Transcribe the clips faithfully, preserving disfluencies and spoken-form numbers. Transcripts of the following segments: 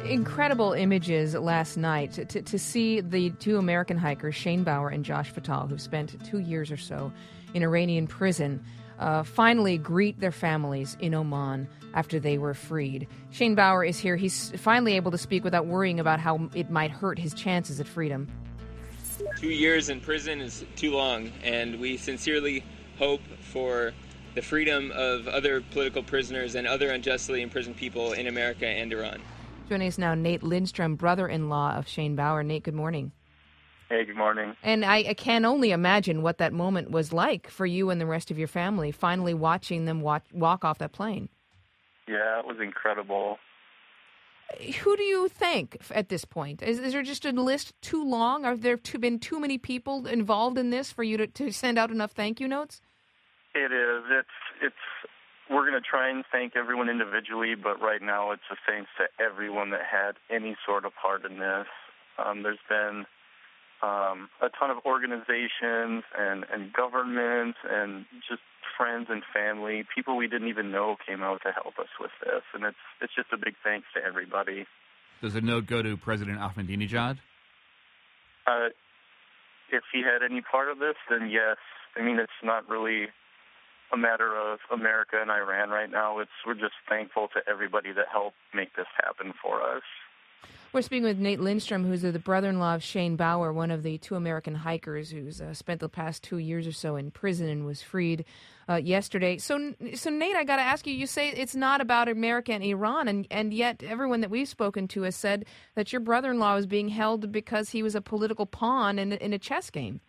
incredible images last night to, to see the two American hikers, Shane Bauer and Josh Fatal, who've spent two years or so in Iranian prison, uh, finally greet their families in Oman after they were freed. Shane Bauer is here. He's finally able to speak without worrying about how it might hurt his chances at freedom. Two years in prison is too long, and we sincerely hope for the freedom of other political prisoners and other unjustly imprisoned people in America and Iran. Joining us now, Nate Lindstrom, brother-in-law of Shane Bauer. Nate, good morning. Hey, good morning. And I, I can only imagine what that moment was like for you and the rest of your family, finally watching them walk, walk off that plane. Yeah, it was incredible. Who do you thank at this point? Is, is there just a list too long? Have there too, been too many people involved in this for you to, to send out enough thank you notes? It is. It's it's. We're going to try and thank everyone individually, but right now it's a thanks to everyone that had any sort of part in this. Um, there's been um, a ton of organizations and, and governments and just friends and family, people we didn't even know came out to help us with this, and it's it's just a big thanks to everybody. Does the note go to President Ahmadinejad? Uh, if he had any part of this, then yes. I mean, it's not really a matter of America and Iran right now. It's we're just thankful to everybody that helped make this happen for us. We're speaking with Nate Lindstrom, who's the brother-in-law of Shane Bauer, one of the two American hikers who's uh, spent the past two years or so in prison and was freed uh, yesterday. So, so Nate, I got to ask you, you say it's not about America and Iran, and, and yet everyone that we've spoken to has said that your brother-in-law was being held because he was a political pawn in, in a chess game.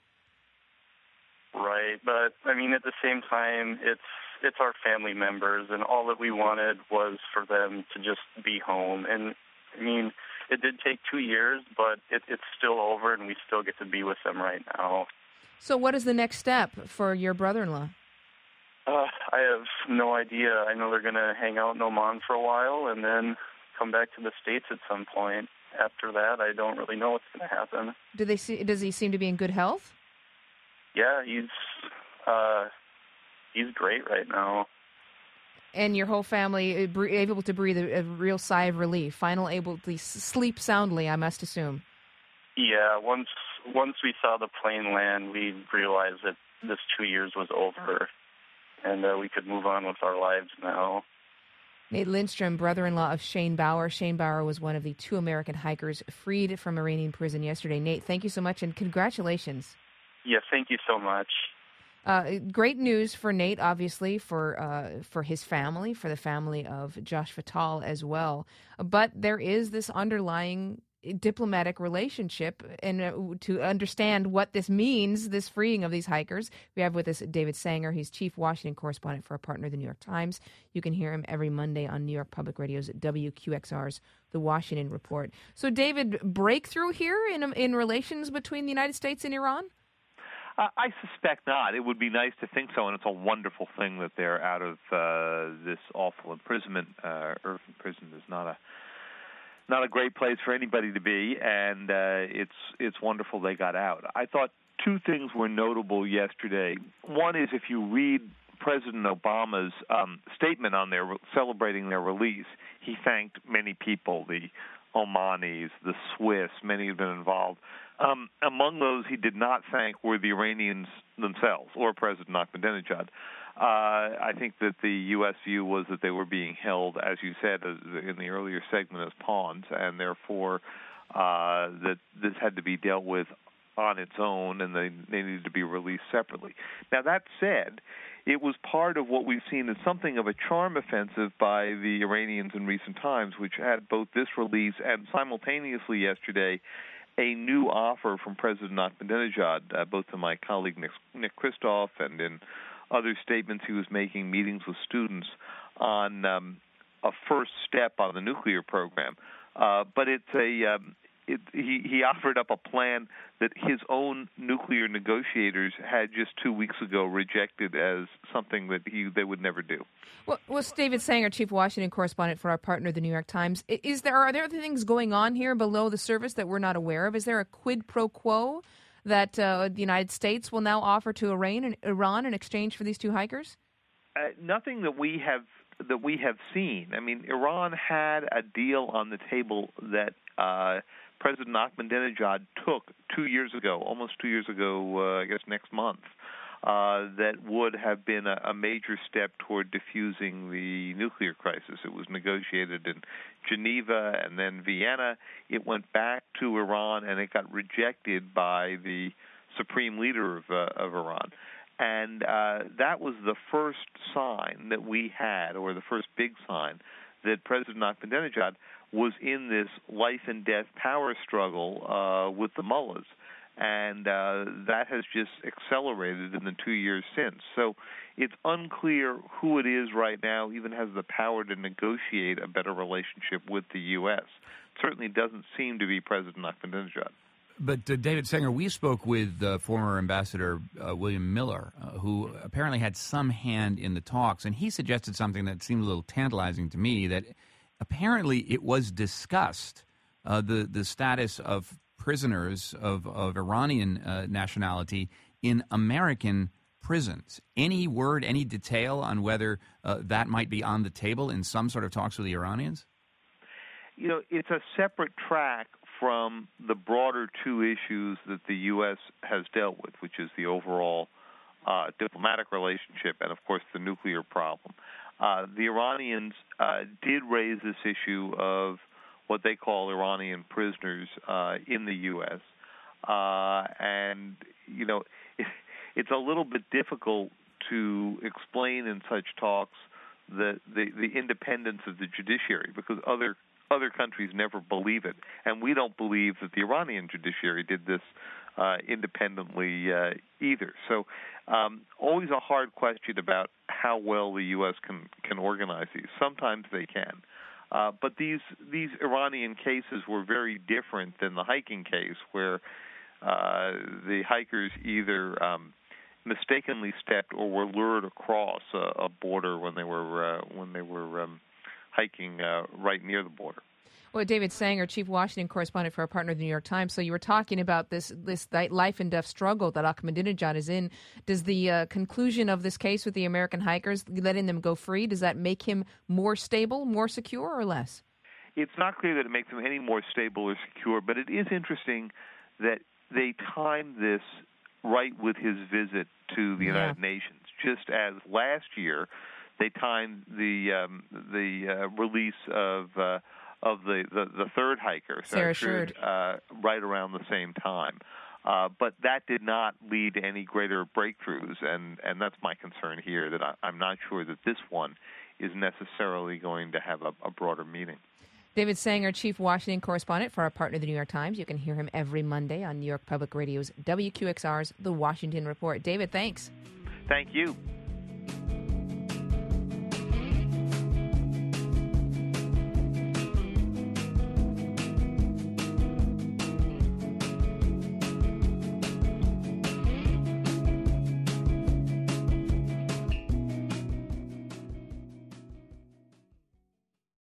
Right, but I mean, at the same time, it's it's our family members, and all that we wanted was for them to just be home. And I mean, it did take two years, but it, it's still over, and we still get to be with them right now. So, what is the next step for your brother-in-law? Uh, I have no idea. I know they're going to hang out in Oman for a while, and then come back to the States at some point. After that, I don't really know what's going to happen. Do they see? Does he seem to be in good health? Yeah, he's uh, he's great right now. And your whole family able to breathe a, a real sigh of relief, final able to sleep soundly, I must assume. Yeah, once once we saw the plane land, we realized that this two years was over, and uh, we could move on with our lives now. Nate Lindstrom, brother-in-law of Shane Bauer. Shane Bauer was one of the two American hikers freed from Iranian prison yesterday. Nate, thank you so much, and congratulations. Yes, thank you so much. Uh, great news for Nate, obviously, for uh, for his family, for the family of Josh Fatal as well. But there is this underlying diplomatic relationship, and uh, to understand what this means, this freeing of these hikers, we have with us David Sanger. He's chief Washington correspondent for our partner, The New York Times. You can hear him every Monday on New York Public Radio's W Q X R's The Washington Report. So, David, breakthrough here in in relations between the United States and Iran? Uh, I suspect not. It would be nice to think so, and it's a wonderful thing that they're out of uh, this awful imprisonment. Uh, Irving Prison is not a not a great place for anybody to be, and uh, it's it's wonderful they got out. I thought two things were notable yesterday. One is if you read President Obama's um, statement on their celebrating their release, he thanked many people, the Omanis, the Swiss, many have been involved. Um, among those he did not thank were the Iranians themselves or President Ahmadinejad. Uh, I think that the U S view was that they were being held, as you said as in the earlier segment, as pawns, and therefore uh, that this had to be dealt with on its own, and they, they needed to be released separately. Now, that said, it was part of what we've seen as something of a charm offensive by the Iranians in recent times, which had both this release and simultaneously yesterday a new offer from President Ahmadinejad, uh, both to my colleague Nick, Nick Kristof and in other statements he was making, meetings with students on um, a first step on the nuclear program. Uh, but it's a um, it, he, he offered up a plan that his own nuclear negotiators had just two weeks ago rejected as something that he they would never do. Well, well David Sanger, chief Washington correspondent for our partner, The New York Times. Is there are there other things going on here below the surface that we're not aware of? Is there a quid pro quo that uh, the United States will now offer to Iran, and Iran in exchange for these two hikers? Uh, nothing that we have that we have seen. I mean, Iran had a deal on the table that uh, President Ahmadinejad took two years ago, almost two years ago, uh, I guess next month, uh, that would have been a, a major step toward diffusing the nuclear crisis. It was negotiated in Geneva and then Vienna. It went back to Iran, and it got rejected by the supreme leader of, uh, of Iran. And uh, that was the first sign that we had, or the first big sign, that President Ahmadinejad was in this life-and-death power struggle uh, with the mullahs. And uh, that has just accelerated in the two years since. So it's unclear who it is right now even has the power to negotiate a better relationship with the U S. It certainly doesn't seem to be President Ahmadinejad. But, uh, David Sanger, we spoke with uh, former Ambassador uh, William Miller, uh, who apparently had some hand in the talks, and he suggested something that seemed a little tantalizing to me, that apparently it was discussed, uh, the, the status of prisoners of, of Iranian uh, nationality in American prisons. Any word, any detail on whether uh, that might be on the table in some sort of talks with the Iranians? You know, it's a separate track from the broader two issues that the U S has dealt with, which is the overall uh, diplomatic relationship and, of course, the nuclear problem. Uh, the Iranians uh, did raise this issue of what they call Iranian prisoners uh, in the U S. Uh, and, you know, it, it's a little bit difficult to explain in such talks the, the, the independence of the judiciary, because other other countries never believe it. And we don't believe that the Iranian judiciary did this uh, independently uh, either. So um, always a hard question about how well the U S can, can organize these. Sometimes they can. Uh, but these these Iranian cases were very different than the hiking case, where uh, the hikers either um, mistakenly stepped or were lured across a, a border when they were uh, when they were um, hiking uh, right near the border. Well, David Sanger, Chief Washington Correspondent for our partner, the New York Times. So you were talking about this this life and death struggle that Ahmadinejad is in. Does the uh, conclusion of this case with the American hikers, letting them go free, does that make him more stable, more secure, or less? It's not clear that it makes him any more stable or secure, but it is interesting that they timed this right with his visit to the United yeah. Nations, just as last year they timed the um, the uh, release of uh, of the, the, the third hiker, Sarah Shourd, uh, right around the same time. Uh, but that did not lead to any greater breakthroughs, and, and that's my concern here, that I, I'm not sure that this one is necessarily going to have a, a broader meaning. David Sanger, Chief Washington Correspondent for our partner, the New York Times. You can hear him every Monday on New York Public Radio's W Q X R's The Washington Report. David, thanks. Thank you.